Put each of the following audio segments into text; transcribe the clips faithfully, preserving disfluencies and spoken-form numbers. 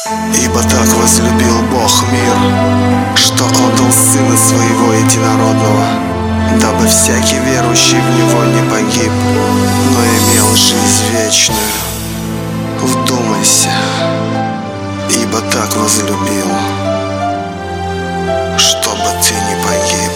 Ибо так возлюбил Бог мир, что отдал Сына Своего Единородного, дабы всякий верующий в Него не погиб, но имел жизнь вечную. Вдумайся, ибо так возлюбил, чтобы ты не погиб.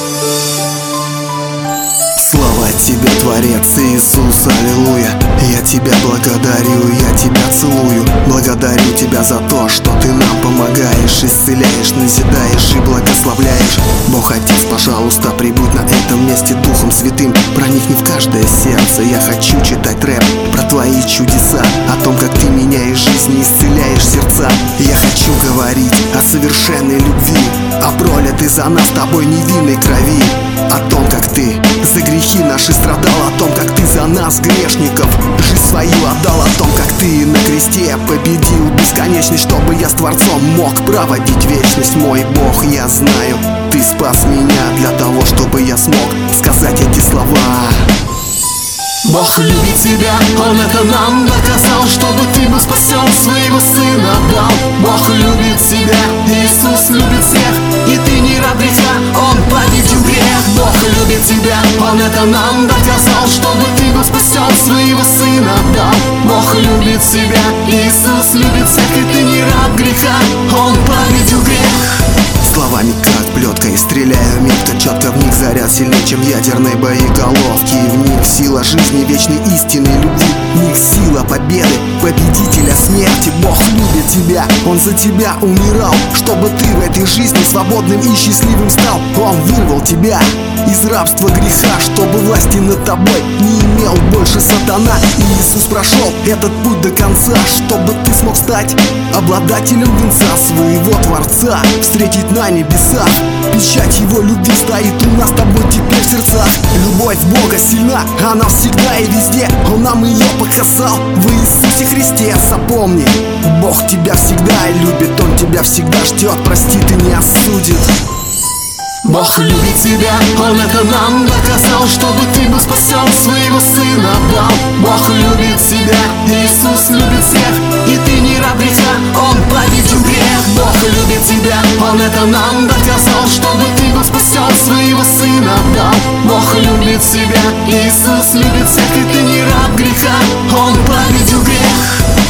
Слава Тебе, Творец Иисус, аллилуйя. Я Тебя благодарю, я Тебя целую. Благодарю Тебя за то, что Ты нам помогаешь, исцеляешь, назидаешь и благословляешь. Бог Отец, пожалуйста, прибудь на этом месте Духом Святым. Проникни в каждое сердце. Я хочу читать рэп про Твои чудеса, о том, как Ты меняешь жизни, исцеляешь сердца. Я хочу говорить о совершенной любви, о пролитой за нас Тобой невинной крови, о том, как Ты за грехи наши страдал, о том, как Ты за нас, грешников, жизнь свою отдал, о том, как Ты на кресте победил бесконечность, чтобы я с Творцом мог проводить вечность. Мой Бог, я знаю, Ты спас меня для того, чтобы я смог сказать эти слова. Бог любит тебя, Он это нам доказал, чтобы ты был спасен, своего Сына дал. Бог любит тебя, Иисус любит всех, и ты не раб греха, Он победил грех. Бог любит тебя, Он это нам доказал, чтобы ты был спасен, своего Сына дал. Бог любит тебя, Иисус любит всех, и ты не раб греха, Он победил грех. Словами как плетка и стреляю метко, четко в них заряд сильнее, чем ядерные боеголовки. В них сила жизни, вечной истины, любви. В них сила победы, победителя смерти. Бог любит тебя, Он за тебя умирал, чтобы ты в этой жизни свободным и счастливым стал. Он вырвал тебя из рабства греха, чтобы власти над тобой не имел больше сатана. И Иисус прошел этот путь до конца, чтобы ты смог стать обладателем венца своего Творца, встретить на небесах. Печать Его любви стоит у нас с тобой теперь в сердцах. Любовь Бога сильна, она всегда и везде. Он нам ее показал в Иисусе Христе. Запомни, Бог тебя всегда любит, Он тебя всегда ждет, простит и не осудит. Бог любит тебя, Он это нам доказал, чтобы ты был спасен, своего Сына дал. Бог любит тебя, Иисус любит всех, и ты не раб греха, Он победил грех. Бог любит тебя, Он это нам доказал, чтобы ты был спасен, своего Сына дал. Бог любит тебя, Иисус любит всех, и ты не раб греха, Он победил грех.